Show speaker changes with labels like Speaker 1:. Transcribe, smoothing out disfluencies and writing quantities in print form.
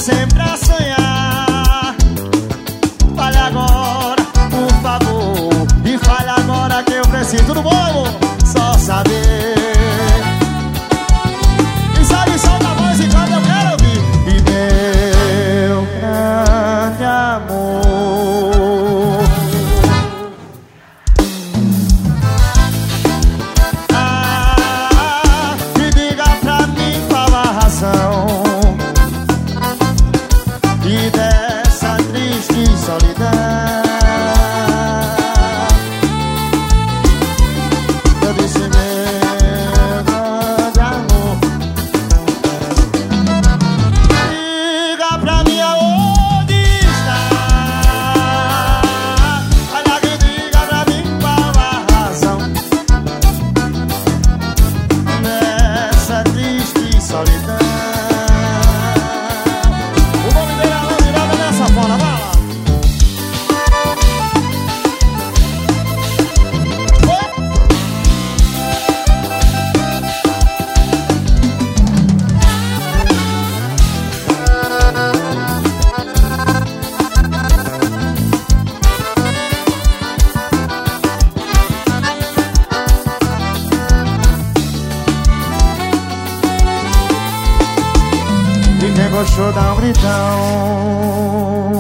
Speaker 1: sempre a sonhar. Fale agora, por favor, e fale agora que eu preciso. Tudo bom, amor? Só saber. E sabe, solta a voz e canta, eu quero ouvir. E meu grande amor, me diga pra mim qual a razão e dessa triste solidão. Eu disse meu grande amor, diga pra mim aonde está. Olha que diga pra mim qual a razão dessa triste solidão. O nome dele é Alain Miranda nessa bola, vai lá. E quem gostou dá um gritão.